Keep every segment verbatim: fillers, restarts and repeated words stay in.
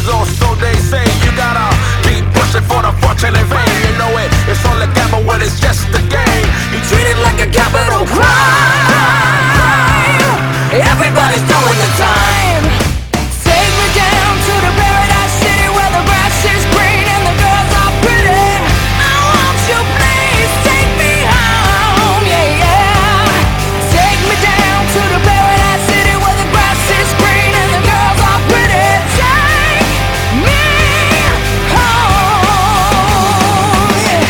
is, or so they say. You gotta keep pushing for the fortune in vain. You know it, it's all a gamble when it's just a game. You treat it like a capital crime. Everybody's doing the time. Take me down to the paradise city where the grass is green and the girls are pretty. I want you, please take me home, yeah, yeah. Take me down to the paradise city where the grass is green and the girls are pretty. Take me home, yeah.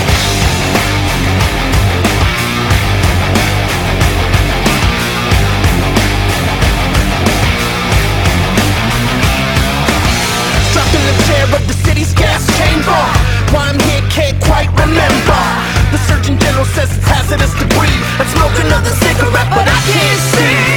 Trapped in the chair of the city's gas chamber. Why I'm here can't quite remember. The Surgeon General says it's hazardous to breathe. I'm smoking another cigarette, but I can't see.